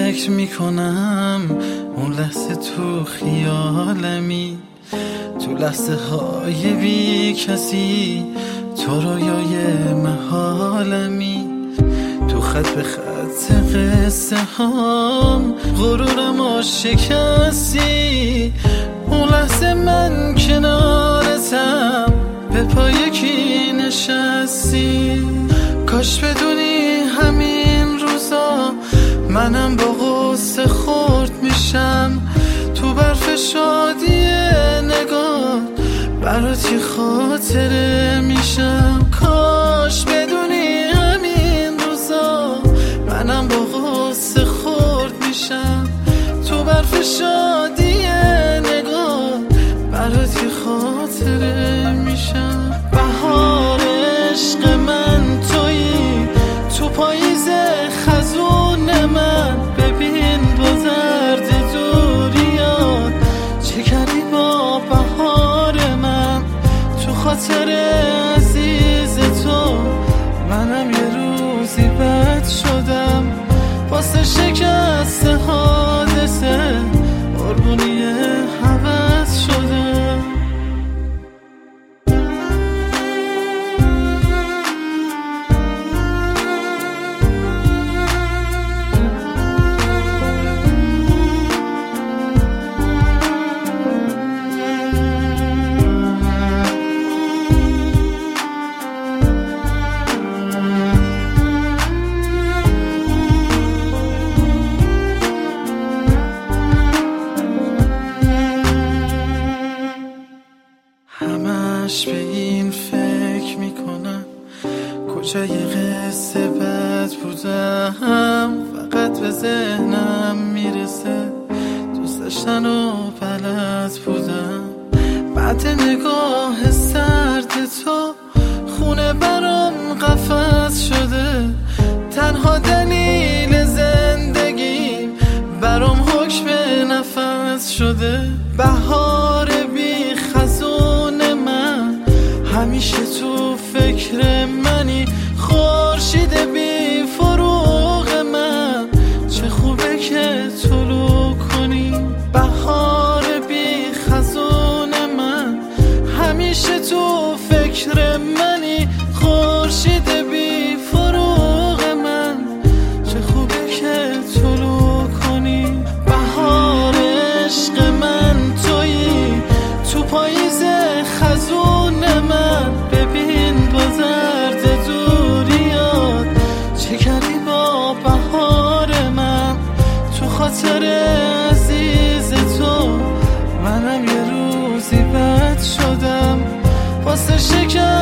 فکر میکنم اون لحظه تو خیالمی، تو لحظه های بی کسی تو رویای محالمی، تو خط به خط قصه هام غرورم و شکستی. اون لحظه من کنارتم به پای کی نشستی. کاش بدونی همین روزا منم با غصه خورد میشم، تو برف شادی نگاه برات یه خاطره میشم. کاش بدونی همین روزا منم با غصه خورد میشم، تو برف شادی نگاه برات یه خاطره میشم. بهار عشق من تویی، تو پاییز خزون من، ببین با درد دوریات چه کردی با بهار من. تو خاطر عزیز تو منم یه روزی بد شدم، واسه شکست حادثه قربونی هوس شدم. همش به این فکر میکنم کجای قصه بد بودم، فقط به ذهنم میرسه دوست داشتن و بلد بودم. بعد نگاه سرد تو خونه برام قفس شده، تنها دلیل زندگی برام حکم نفس شده. بهار بی خزون من همیشه تو فکر منی، خورشید بی فروغ من چه خوبه که طلوع کنی. بهار بی خزون من همیشه تو فکر منی، خورشید بی فروغ من چه خوبه که طلوع کنی. بهار عشق من تویی، تو پاییز خزون من، ببین با درد دوریات چه کردی با بهار من. تو خاطر عزیز تو منم یه روزی بد شدم، واسه شکست